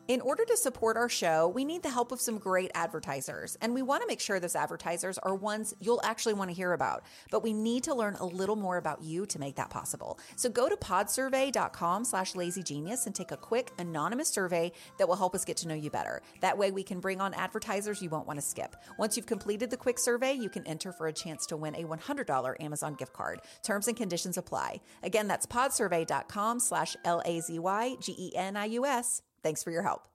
In order to support our show, we need the help of some great advertisers, and we want to make sure those advertisers are ones you'll actually want to hear about. But we need to learn a little more about you to make that possible. So go to podsurvey.com/lazygenius and take a quick anonymous survey that will help us get to know you better. That way we can bring on advertisers you won't want to skip. Once you've completed the quick survey, you can enter for a chance to win a $100 Amazon gift card. Terms and conditions apply. Again, that's podsurvey.com/LAZYGENIUS. Thanks for your help.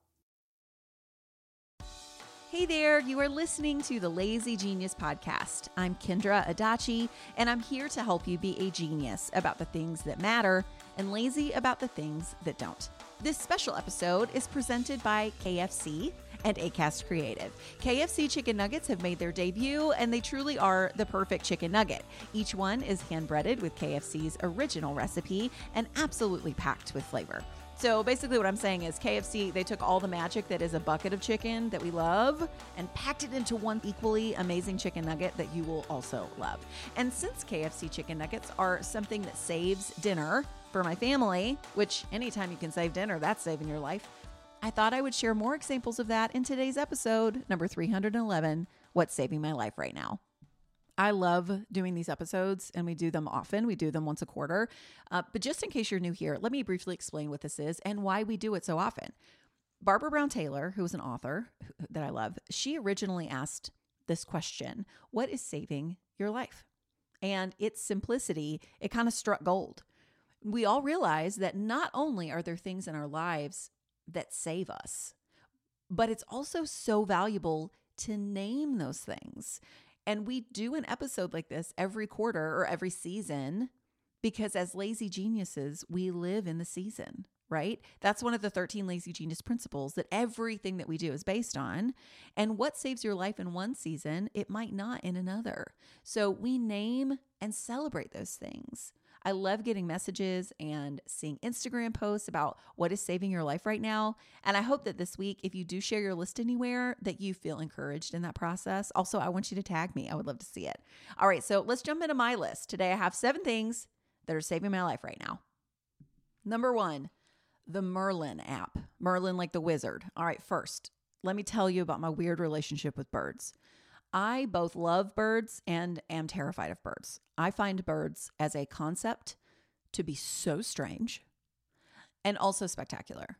Hey there, you are listening to the Lazy Genius Podcast. I'm Kendra Adachi, and I'm here to help you be a genius about the things that matter and lazy about the things that don't. This special episode is presented by KFC and Acast Creative. KFC chicken nuggets have made their debut, and they truly are the perfect chicken nugget. Each one is hand-breaded with KFC's original recipe and absolutely packed with flavor. So basically what I'm saying is KFC, they took all the magic that is a bucket of chicken that we love and packed it into one equally amazing chicken nugget that you will also love. And since KFC chicken nuggets are something that saves dinner for my family, which anytime you can save dinner, that's saving your life, I thought I would share more examples of that in today's episode, number 311, What's Saving My Life Right Now. I love doing these episodes, and we do them often. We do them once a quarter. But just in case you're new here, let me briefly explain what this is and why we do it so often. Barbara Brown Taylor, who is an author that I love, she originally asked this question: what is saving your life? And its simplicity, it kind of struck gold. We all realize that not only are there things in our lives that save us, but it's also so valuable to name those things. And we do an episode like this every quarter or every season because as lazy geniuses, we live in the season, right? That's one of the 13 lazy genius principles that everything that we do is based on. And what saves your life in one season, it might not in another. So we name and celebrate those things. I love getting messages and seeing Instagram posts about what is saving your life right now. And I hope that this week, if you do share your list anywhere, that you feel encouraged in that process. Also, I want you to tag me. I would love to see it. All right, so let's jump into my list. Today, I have 7 things that are saving my life right now. Number 1, the Merlin app. Merlin like the wizard. All right, first, let me tell you about my weird relationship with birds. I both love birds and am terrified of birds. I find birds as a concept to be so strange and also spectacular.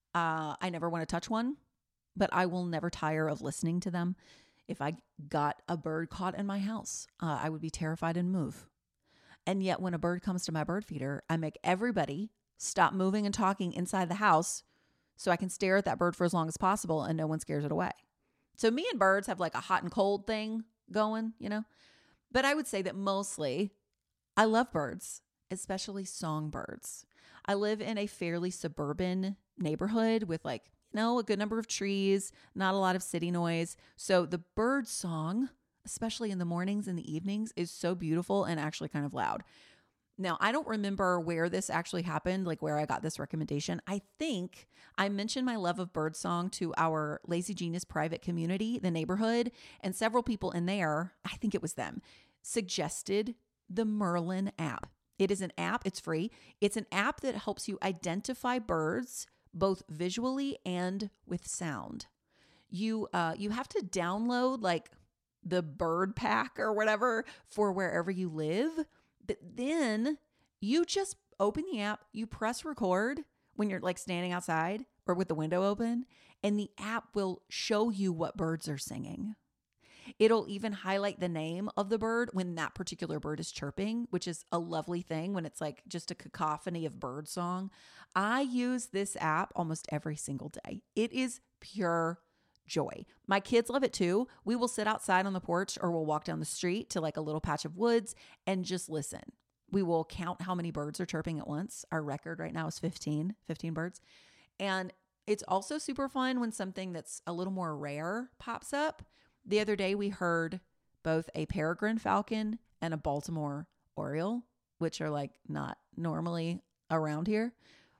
I never want to touch one, but I will never tire of listening to them. If I got a bird caught in my house, I would be terrified and move. And yet when a bird comes to my bird feeder, I make everybody stop moving and talking inside the house so I can stare at that bird for as long as possible and no one scares it away. So me and birds have like a hot and cold thing going, you know, but I would say that mostly I love birds, especially songbirds. I live in a fairly suburban neighborhood with a good number of trees, not a lot of city noise. So the bird song, especially in the mornings and the evenings, is so beautiful and actually kind of loud. Now, I don't remember where this actually happened, like where I got this recommendation. I think I mentioned my love of birdsong to our Lazy Genius private community, the neighborhood, and several people in there, I think it was them, suggested the Merlin app. It is an app. It's free. It's an app that helps you identify birds both visually and with sound. You have to download like the bird pack or whatever for wherever you live. But then you just open the app, you press record when you're like standing outside or with the window open, and the app will show you what birds are singing. It'll even highlight the name of the bird when that particular bird is chirping, which is a lovely thing when it's like just a cacophony of bird song. I use this app almost every single day. It is pure joy. My kids love it too. We will sit outside on the porch or we'll walk down the street to like a little patch of woods and just listen. We will count how many birds are chirping at once. Our record right now is 15 birds. And it's also super fun when something that's a little more rare pops up. The other day we heard both a peregrine falcon and a Baltimore oriole, which are like not normally around here.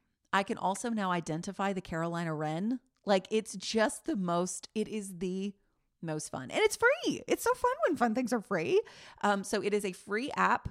I can also now identify the Carolina wren. Like it is the most fun. And it's free. It's so fun when fun things are free. So it is a free app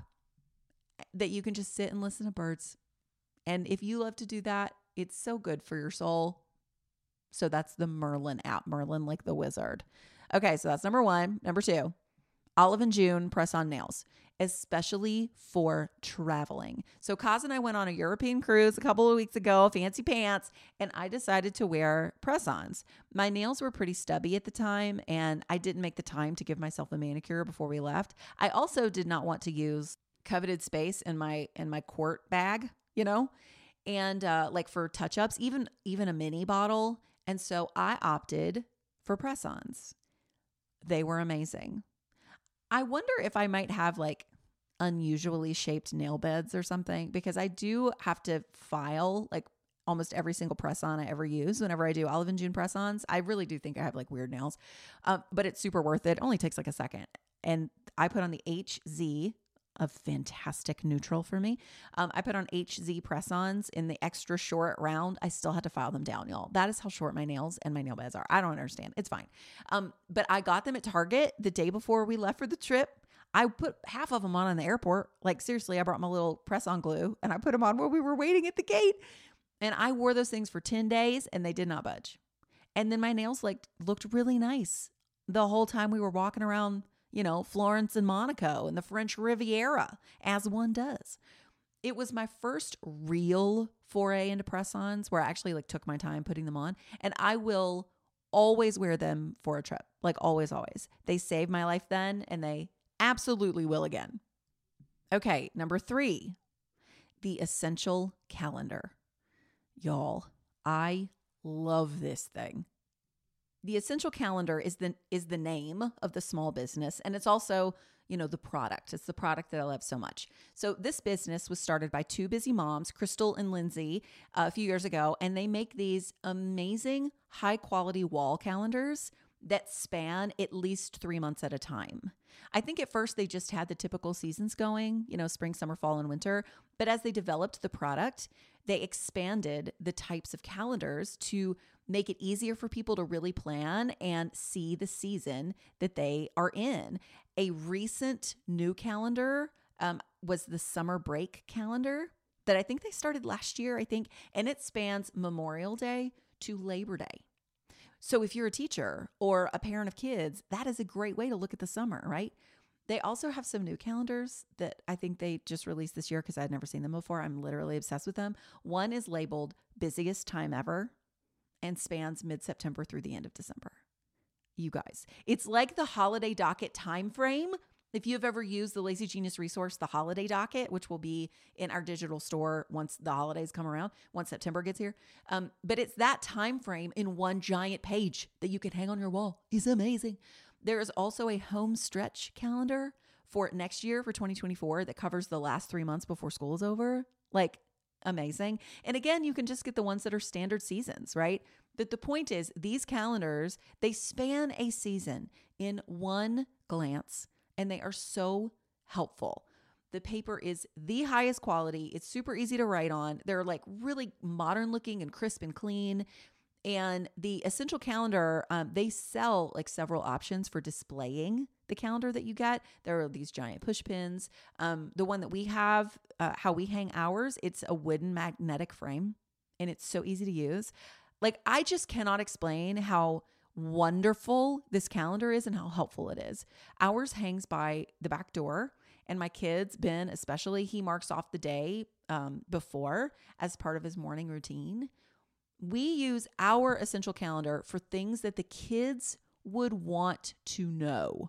that you can just sit and listen to birds. And if you love to do that, it's so good for your soul. So that's the Merlin app, Merlin like the wizard. Okay, so that's number one. Number two, Olive and June press-on nails, especially for traveling. So Kaz and I went on a European cruise a couple of weeks ago, fancy pants, and I decided to wear press-ons. My nails were pretty stubby at the time, and I didn't make the time to give myself a manicure before we left. I also did not want to use coveted space in my quart bag, and like for touch-ups, even a mini bottle. And so I opted for press-ons. They were amazing. I wonder if I might have like unusually shaped nail beds or something, because I do have to file like almost every single press-on I ever use whenever I do Olive and June press-ons. I really do think I have like weird nails, but it's super worth it. It only takes like a second. And I put on the HZ, a fantastic neutral for me. I put on HZ press-ons in the extra short round. I still had to file them down, y'all. That is how short my nails and my nail beds are. I don't understand. It's fine. But I got them at Target the day before we left for the trip. I put half of them on in the airport. Like seriously, I brought my little press-on glue and I put them on while we were waiting at the gate. And I wore those things for 10 days and they did not budge. And then my nails like looked really nice the whole time we were walking around, Florence and Monaco and the French Riviera, as one does. It was my first real foray into press-ons where I actually like took my time putting them on, and I will always wear them for a trip. Like always, always. They saved my life then, and they absolutely will again. Okay, number 3, the Essential Calendar. Y'all, I love this thing. The Essential Calendar is the name of the small business, and it's also, the product. It's the product that I love so much. So this business was started by 2 busy moms, Crystal and Lindsay, a few years ago, and they make these amazing high-quality wall calendars that span at least 3 months at a time. I think at first they just had the typical seasons going, spring, summer, fall, and winter. But as they developed the product, they expanded the types of calendars to make it easier for people to really plan and see the season that they are in. A recent new calendar was the summer break calendar that I think they started last year, and it spans Memorial Day to Labor Day. So if you're a teacher or a parent of kids, that is a great way to look at the summer, right? They also have some new calendars that I think they just released this year because I had never seen them before. I'm literally obsessed with them. One is labeled Busiest Time Ever and spans mid-September through the end of December. You guys, it's like the holiday docket time frame. If you've ever used the Lazy Genius resource, the holiday docket, which will be in our digital store once the holidays come around, once September gets here. But it's that time frame in one giant page that you can hang on your wall. It's amazing. There is also a home stretch calendar for next year, for 2024, that covers the last 3 months before school is over. Like, amazing. And again, you can just get the ones that are standard seasons, right? But the point is, these calendars, they span a season in one glance, and they are so helpful. The paper is the highest quality. It's super easy to write on. They're like really modern looking and crisp and clean. And the Essential Calendar, they sell like several options for displaying the calendar that you get. There are these giant push pins. The one that we have, how we hang ours, it's a wooden magnetic frame, and it's so easy to use. Like, I just cannot explain how wonderful this calendar is and how helpful it is. Ours hangs by the back door, and my kids, Ben especially, he marks off the day before as part of his morning routine. We use our Essential Calendar for things that the kids would want to know.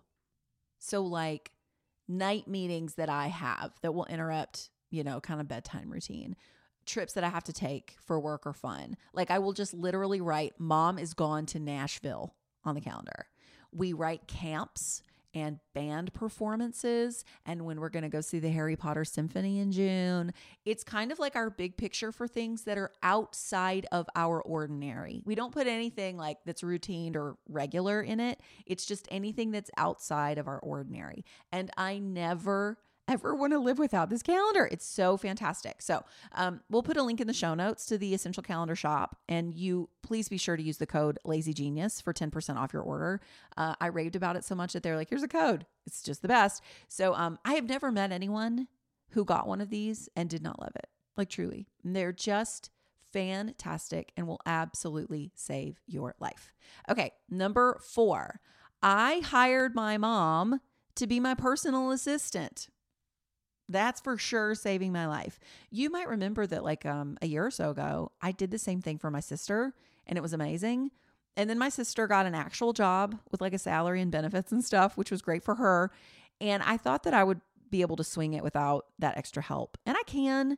So like night meetings that I have that will interrupt, kind of bedtime routine. Trips that I have to take for work or fun. Like, I will just literally write, Mom is gone to Nashville on the calendar. We write camps and band performances, and when we're going to go see the Harry Potter Symphony in June. It's kind of like our big picture for things that are outside of our ordinary. We don't put anything like that's routine or regular in it. It's just anything that's outside of our ordinary. And I never ever want to live without this calendar. It's so fantastic. So we'll put a link in the show notes to the Essential Calendar shop, and you please be sure to use the code Lazy Genius for 10% off your order. I raved about it so much that they're like, here's a code. It's just the best. So I have never met anyone who got one of these and did not love it. Like, truly, they're just fantastic and will absolutely save your life. Okay, number 4. I hired my mom to be my personal assistant. That's for sure saving my life. You might remember that like a year or so ago, I did the same thing for my sister and it was amazing. And then my sister got an actual job with like a salary and benefits and stuff, which was great for her. And I thought that I would be able to swing it without that extra help. And I can,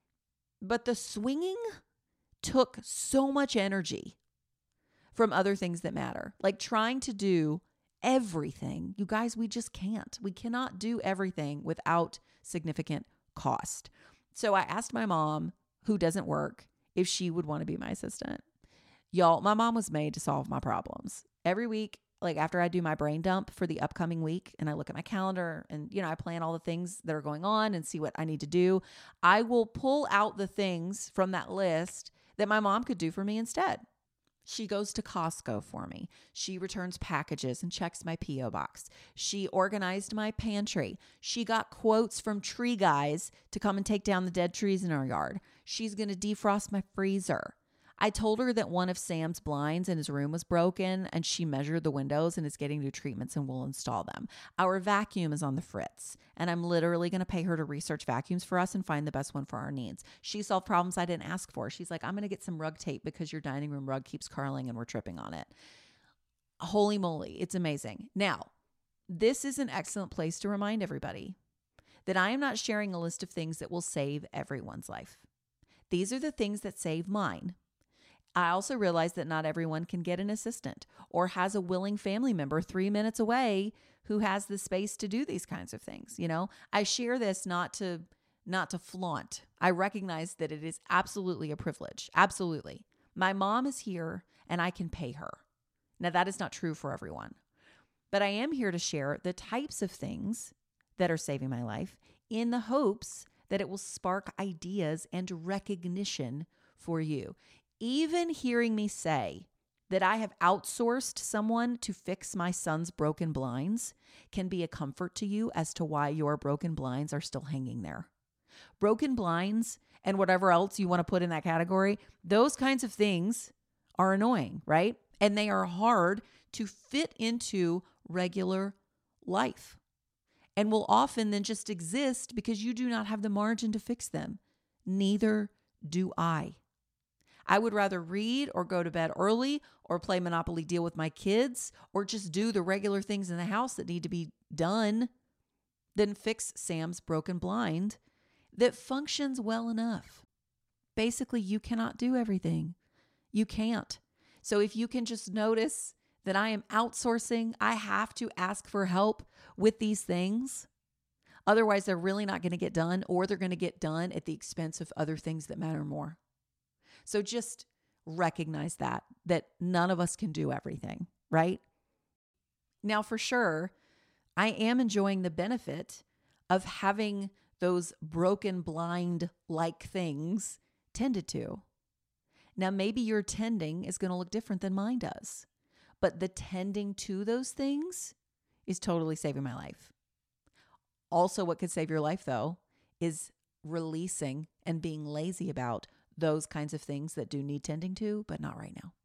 but the swinging took so much energy from other things that matter. Like trying to do everything. You guys, we just can't. We cannot do everything without significant cost. So I asked my mom, who doesn't work, if she would want to be my assistant. Y'all, my mom was made to solve my problems. Every week, like after I do my brain dump for the upcoming week and I look at my calendar and, I plan all the things that are going on and see what I need to do, I will pull out the things from that list that my mom could do for me instead. She goes to Costco for me. She returns packages and checks my P.O. box. She organized my pantry. She got quotes from tree guys to come and take down the dead trees in our yard. She's going to defrost my freezer. I told her that one of Sam's blinds in his room was broken and she measured the windows and is getting new treatments and will install them. Our vacuum is on the fritz and I'm literally going to pay her to research vacuums for us and find the best one for our needs. She solved problems I didn't ask for. She's like, I'm going to get some rug tape because your dining room rug keeps curling and we're tripping on it. Holy moly, it's amazing. Now, this is an excellent place to remind everybody that I am not sharing a list of things that will save everyone's life. These are the things that save mine. I also realize that not everyone can get an assistant or has a willing family member 3 minutes away who has the space to do these kinds of things. I share this not to flaunt. I recognize that it is absolutely a privilege. Absolutely. My mom is here and I can pay her. Now that is not true for everyone, but I am here to share the types of things that are saving my life in the hopes that it will spark ideas and recognition for you. Even hearing me say that I have outsourced someone to fix my son's broken blinds can be a comfort to you as to why your broken blinds are still hanging there. Broken blinds and whatever else you want to put in that category, those kinds of things are annoying, right? And they are hard to fit into regular life and will often then just exist because you do not have the margin to fix them. Neither do I. I would rather read or go to bed early or play Monopoly Deal with my kids or just do the regular things in the house that need to be done than fix Sam's broken blind that functions well enough. Basically, you cannot do everything. You can't. So if you can just notice that I am outsourcing, I have to ask for help with these things. Otherwise, they're really not going to get done, or they're going to get done at the expense of other things that matter more. So just recognize that none of us can do everything, right? Now, for sure, I am enjoying the benefit of having those broken blind-like things tended to. Now, maybe your tending is going to look different than mine does, but the tending to those things is totally saving my life. Also, what could save your life, though, is releasing and being lazy about those kinds of things that do need tending to, but not right now.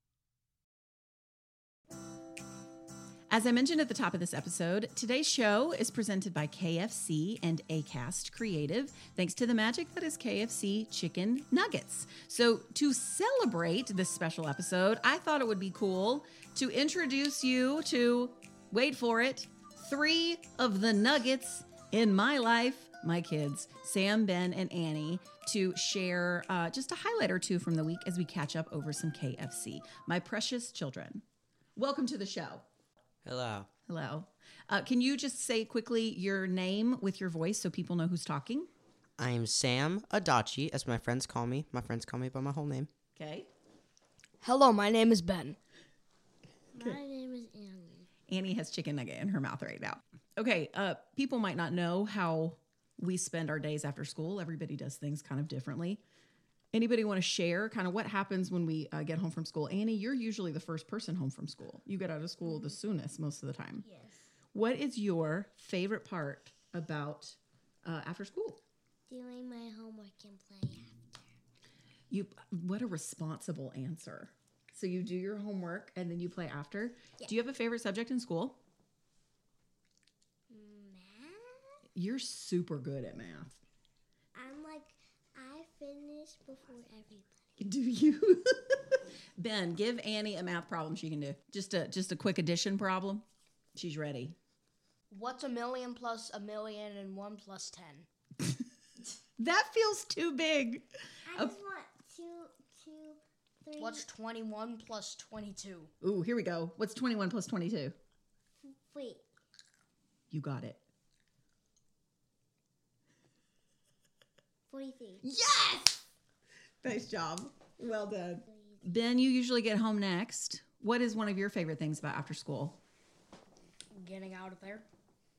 As I mentioned at the top of this episode, today's show is presented by KFC and Acast Creative, thanks to the magic that is KFC chicken nuggets. So to celebrate this special episode, I thought it would be cool to introduce you to, wait for it, 3 of the nuggets in my life, my kids, Sam, Ben, and Annie, to share just a highlight or two from the week as we catch up over some KFC. My precious children, welcome to the show. Hello. Hello. Can you just say quickly your name with your voice so people know who's talking? I'm Sam Adachi, as my friends call me. My friends call me by my whole name. Okay. Hello, my name is Ben. My name is Annie. Annie has chicken nugget in her mouth right now. Okay, people might not know how we spend our days after school. Everybody does things kind of differently. Anybody want to share kind of what happens when we get home from school? Annie, you're usually the first person home from school. You get out of school the soonest most of the time. Yes. What is your favorite part about after school? Doing my homework and play after. What a responsible answer. So you do your homework and then you play after. Yeah. Do you have a favorite subject in school? Math? You're super good at math. I finish before everybody. Do you? Ben, give Annie a math problem she can do. Just a quick addition problem. She's ready. What's 1,000,000 plus 1,000,000 and 1 plus 10? That feels too big. I just want two, 3. What's 21 plus 22? Ooh, here we go. What's 21 plus 22? Wait. You got it. 43. Yes! Nice job. Well done. Ben, you usually get home next. What is one of your favorite things about after school? Getting out of there.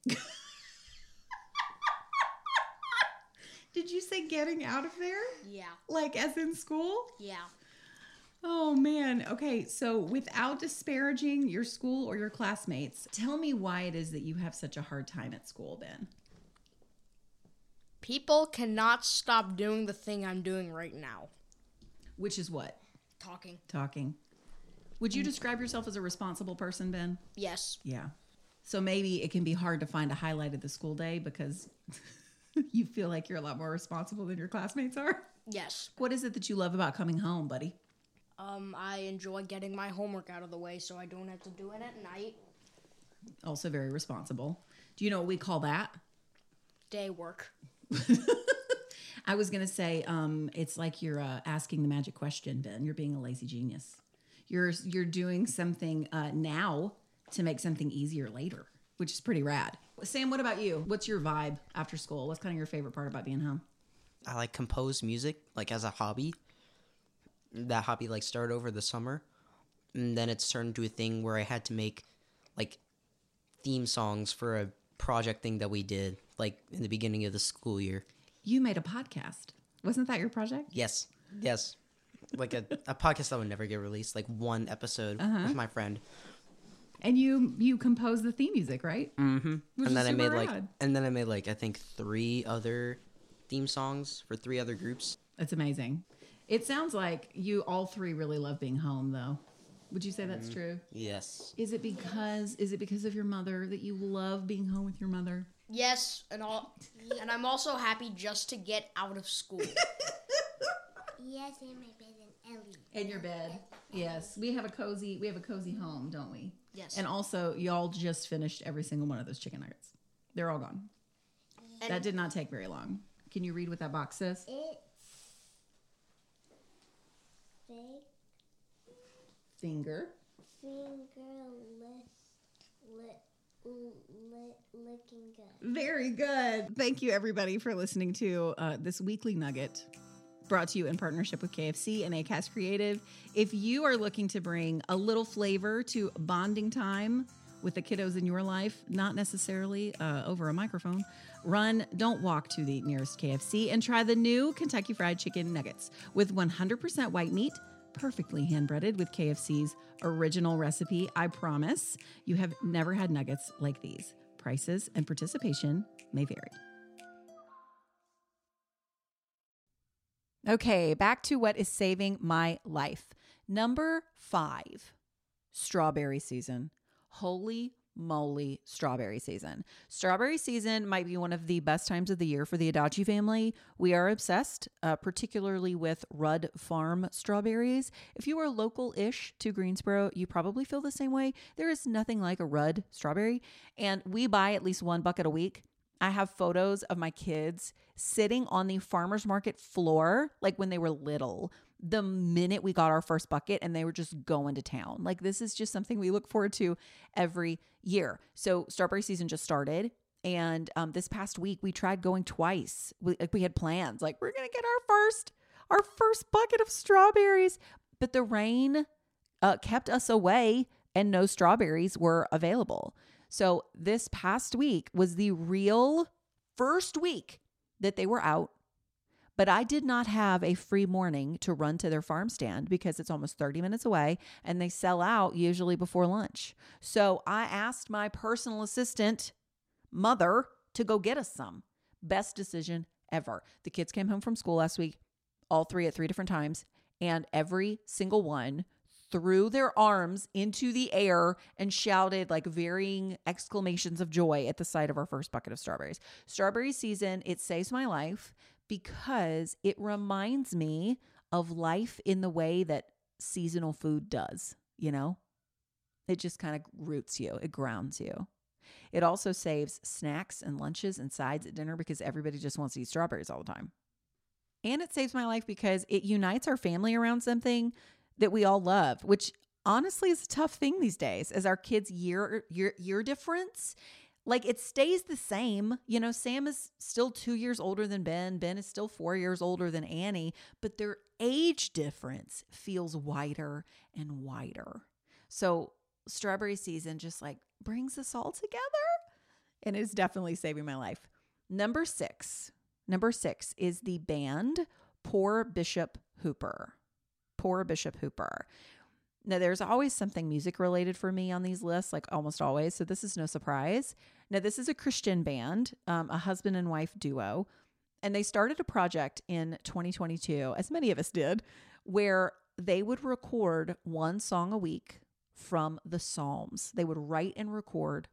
Did you say getting out of there? Yeah. Like as in school? Yeah. Oh, man. Okay, so without disparaging your school or your classmates, tell me why it is that you have such a hard time at school, Ben. People cannot stop doing the thing I'm doing right now. Which is what? Talking. Talking. Would you describe yourself as a responsible person, Ben? Yes. Yeah. So maybe it can be hard to find a highlight of the school day because you feel like you're a lot more responsible than your classmates are. Yes. What is it that you love about coming home, buddy? I enjoy getting my homework out of the way so I don't have to do it at night. Also very responsible. Do you know what we call that? Day work. I was going to say it's like you're asking the magic question, Ben. You're being a lazy genius. You're doing something now to make something easier later, which is pretty rad. Sam, what about you? What's your vibe after school? What's kind of your favorite part about being home? I like compose music like as a hobby. That hobby like started over the summer, and then it's turned into a thing where I had to make like theme songs for a project thing that we did like in the beginning of the school year. You made a podcast. Wasn't that your project? Yes. Like a podcast that would never get released, like one episode with my friend. And you composed the theme music, right? Mm-hmm. Which And then is I made super like rad. I think 3 other theme songs for 3 other groups. That's amazing. It sounds like you all 3 really love being home, though. Would you say that's true? Yes. Is it because of your mother that you love being home with your mother? Yes, and and I'm also happy just to get out of school. Yes, in my bed and Ellie. In your bed. Yes. We have a cozy home, don't we? Yes. And also, y'all just finished every single one of those chicken nuggets. They're all gone. And That did not take very long. Can you read what that box says? It's big Finger. looking good. Very good. Thank you, everybody, for listening to this weekly nugget brought to you in partnership with KFC and Acast Creative. If you are looking to bring a little flavor to bonding time with the kiddos in your life, not necessarily over a microphone, don't walk to the nearest KFC and try the new Kentucky Fried Chicken Nuggets with 100% white meat, perfectly hand-breaded with KFC's original recipe. I promise you have never had nuggets like these. Prices and participation may vary. Okay, back to what is saving my life. Number 5, strawberry season. Holy moly, strawberry season. Strawberry season might be one of the best times of the year for the Adachi family. We are obsessed, particularly with Rudd Farm strawberries. If you are local-ish to Greensboro, you probably feel the same way. There is nothing like a Rudd strawberry, and we buy at least 1 bucket a week. I have photos of my kids sitting on the farmer's market floor, like when they were little, the minute we got our first bucket, and they were just going to town. Like, this is just something we look forward to every year. So strawberry season just started. And this past week we tried going twice. We had plans, like we're going to get our first bucket of strawberries, but the rain kept us away and no strawberries were available. So this past week was the real first week that they were out, but I did not have a free morning to run to their farm stand because it's almost 30 minutes away and they sell out usually before lunch. So I asked my personal assistant, mother, to go get us some. Best decision ever. The kids came home from school last week. all three at 3 different times, and every single one threw their arms into the air and shouted like varying exclamations of joy at the sight of our first bucket of strawberries. Strawberry season, it saves my life because it reminds me of life in the way that seasonal food does, you know? It just kind of roots you. It grounds you. It also saves snacks and lunches and sides at dinner because everybody just wants to eat strawberries all the time. And it saves my life because it unites our family around something that we all love, which honestly is a tough thing these days as our kids' year difference. Like it stays the same. You know, Sam is still 2 years older than Ben. Ben is still 4 years older than Annie, but their age difference feels wider and wider. So strawberry season just like brings us all together, and it's definitely saving my life. Number six is the band Poor Bishop Hooper. Poor Bishop Hooper. Now, there's always something music related for me on these lists, like almost always. So this is no surprise. Now, this is a Christian band, a husband and wife duo. And they started a project in 2022, as many of us did, where they would record one song a week from the Psalms. They would write and record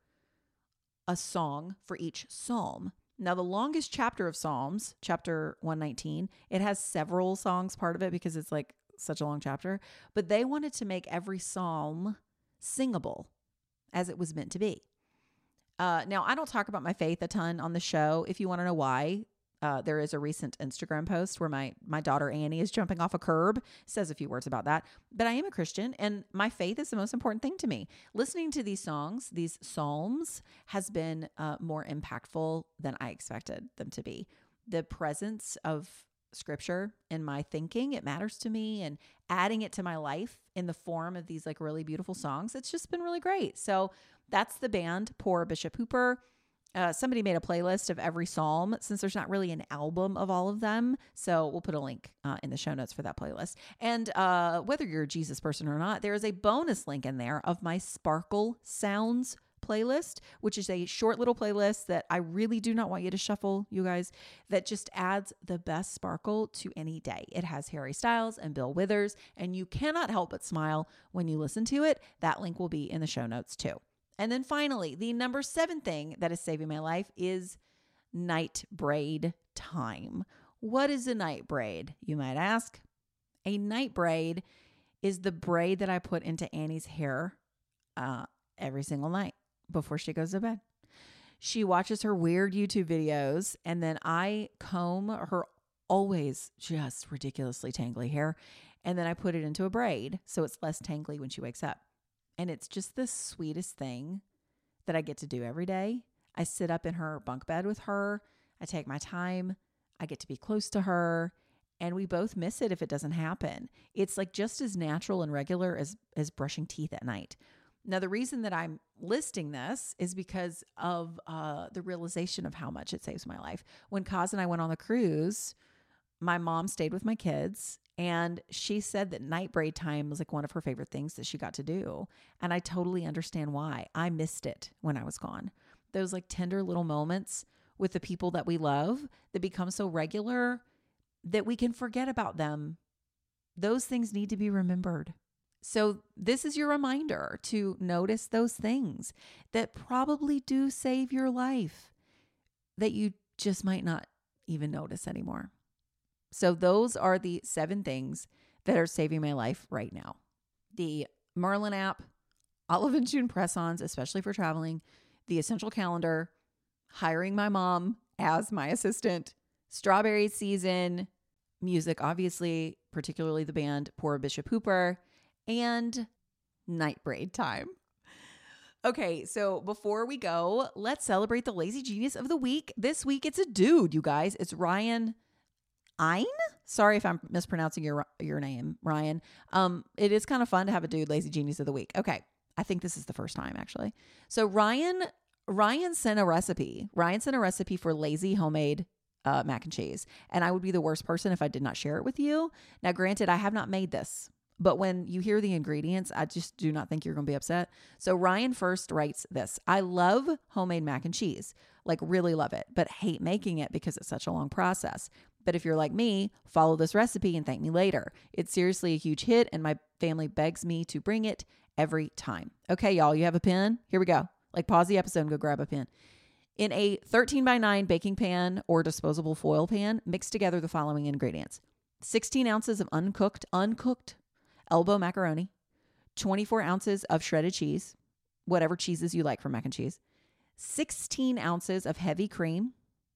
a song for each psalm. Now, the longest chapter of Psalms, chapter 119, it has several songs part of it because it's like such a long chapter, but they wanted to make every psalm singable as it was meant to be. Now, I don't talk about my faith a ton on the show. If you want to know why, there is a recent Instagram post where my daughter Annie is jumping off a curb, says a few words about that. But I am a Christian and my faith is the most important thing to me. Listening to these songs, these psalms, has been more impactful than I expected them to be. The presence of scripture in my thinking, it matters to me, and adding it to my life in the form of these like really beautiful songs, it's just been really great. So that's the band Poor Bishop Hooper. Somebody made a playlist of every psalm since there's not really an album of all of them. So we'll put a link in the show notes for that playlist. And whether you're a Jesus person or not, there is a bonus link in there of my Sparkle Sounds playlist, which is a short little playlist that I really do not want you to shuffle, you guys, that just adds the best sparkle to any day. It has Harry Styles and Bill Withers, and you cannot help but smile when you listen to it. That link will be in the show notes too. And then finally, the number 7 thing that is saving my life is night braid time. What is a night braid, you might ask? A night braid is the braid that I put into Annie's hair every single night before she goes to bed. She watches her weird YouTube videos, and then I comb her always just ridiculously tangly hair, and then I put it into a braid so it's less tangly when she wakes up. And it's just the sweetest thing that I get to do every day. I sit up in her bunk bed with her. I take my time. I get to be close to her. And we both miss it if it doesn't happen. It's like just as natural and regular as brushing teeth at night. Now, the reason that I'm listing this is because of the realization of how much it saves my life. When Kaz and I went on the cruise, my mom stayed with my kids, and she said that night braid time was like one of her favorite things that she got to do. And I totally understand why. I missed it when I was gone. Those like tender little moments with the people that we love that become so regular that we can forget about them. Those things need to be remembered. So this is your reminder to notice those things that probably do save your life that you just might not even notice anymore. So those are the 7 things that are saving my life right now. The Merlin app, Olive and June press-ons, especially for traveling, the Essential Calendar, hiring my mom as my assistant, strawberry season, music, obviously, particularly the band Poor Bishop Hooper, and night braid time. Okay, so before we go, let's celebrate the Lazy Genius of the week. This week, it's a dude, you guys. It's Ryan Ein? Sorry if I'm mispronouncing your name, Ryan. It is kind of fun to have a dude Lazy Genius of the week. Okay, I think this is the first time, actually. So Ryan sent a recipe. Ryan sent a recipe for lazy homemade mac and cheese. And I would be the worst person if I did not share it with you. Now, granted, I have not made this, but when you hear the ingredients, I just do not think you're going to be upset. So Ryan first writes this: I love homemade mac and cheese, like really love it, but hate making it because it's such a long process. But if you're like me, follow this recipe and thank me later. It's seriously a huge hit, and my family begs me to bring it every time. Okay, y'all, you have a pen? Here we go. Like, pause the episode and go grab a pen. In a 13x9 baking pan or disposable foil pan, mix together the following ingredients: 16 ounces of uncooked elbow macaroni, 24 ounces of shredded cheese, whatever cheeses you like for mac and cheese, 16 ounces of heavy cream,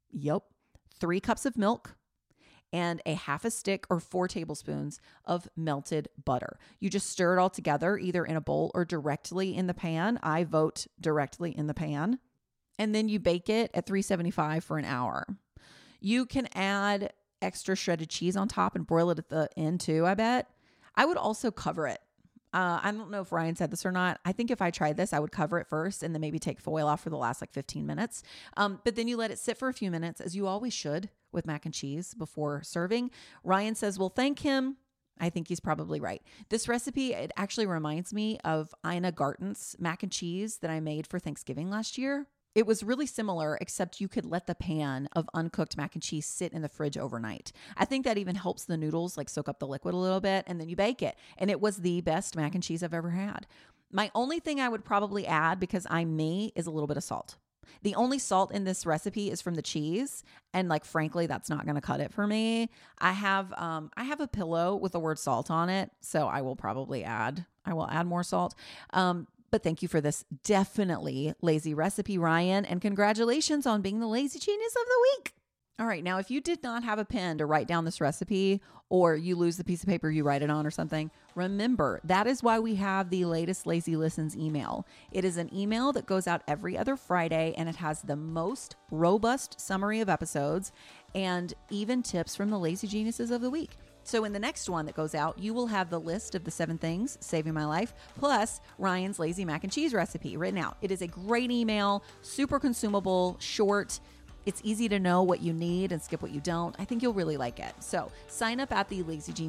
3 cups of milk, and a half a stick or 4 tablespoons of melted butter. You just stir it all together, either in a bowl or directly in the pan. I vote directly in the pan. And then you bake it at 375 for an hour. You can add extra shredded cheese on top and broil it at the end too, I bet. I would also cover it. I don't know if Ryan said this or not. I think if I tried this, I would cover it first and then maybe take foil off for the last 15 minutes. But then you let it sit for a few minutes, as you always should with mac and cheese before serving. Ryan says, well, thank him. I think he's probably right. This recipe, it actually reminds me of Ina Garten's mac and cheese that I made for Thanksgiving last year. It was really similar, except you could let the pan of uncooked mac and cheese sit in the fridge overnight. I think that even helps the noodles soak up the liquid a little bit, and then you bake it. And it was the best mac and cheese I've ever had. My only thing I would probably add, because I'm me, is a little bit of salt. The only salt in this recipe is from the cheese, and frankly, that's not going to cut it for me. I have a pillow with the word salt on it, so I will add more salt. But thank you for this definitely lazy recipe, Ryan, and congratulations on being the Lazy Genius of the Week. All right, now if you did not have a pen to write down this recipe, or you lose the piece of paper you write it on or something, remember, that is why we have the latest Lazy Listens email. It is an email that goes out every other Friday, and it has the most robust summary of episodes and even tips from the Lazy Geniuses of the Week. So in the next one that goes out, you will have the list of the 7 things saving my life, plus Ryan's lazy mac and cheese recipe written out. It is a great email, super consumable, short. It's easy to know what you need and skip what you don't. I think you'll really like it. So sign up at the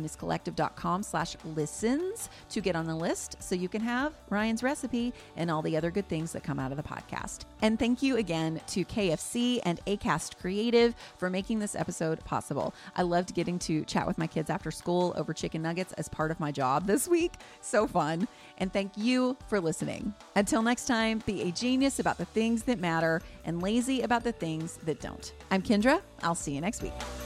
lazygeniuscollective.com/listens to get on the list so you can have Ryan's recipe and all the other good things that come out of the podcast. And thank you again to KFC and Acast Creative for making this episode possible. I loved getting to chat with my kids after school over chicken nuggets as part of my job this week. So fun. And thank you for listening. Until next time, be a genius about the things that matter and lazy about the things that don't. I'm Kendra. I'll see you next week.